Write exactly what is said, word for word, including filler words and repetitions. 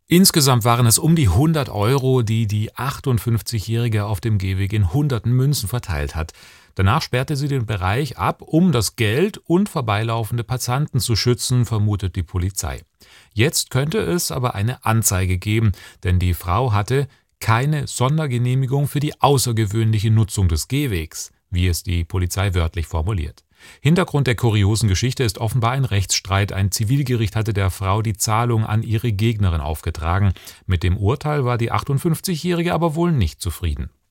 Insgesamt waren es um die hundert Euro, die die achtundfünfzigjährige auf dem Gehweg in hunderten Münzen verteilt hat. Danach sperrte sie den Bereich ab, um das Geld und vorbeilaufende Passanten zu schützen, vermutet die Polizei. Jetzt könnte es aber eine Anzeige geben, denn die Frau hatte keine Sondergenehmigung für die außergewöhnliche Nutzung des Gehwegs, wie es die Polizei wörtlich formuliert. Hintergrund der kuriosen Geschichte ist offenbar ein Rechtsstreit. Ein Zivilgericht hatte der Frau die Zahlung an ihre Gegnerin aufgetragen. Mit dem Urteil war die achtundfünfzigjährige aber wohl nicht zufrieden.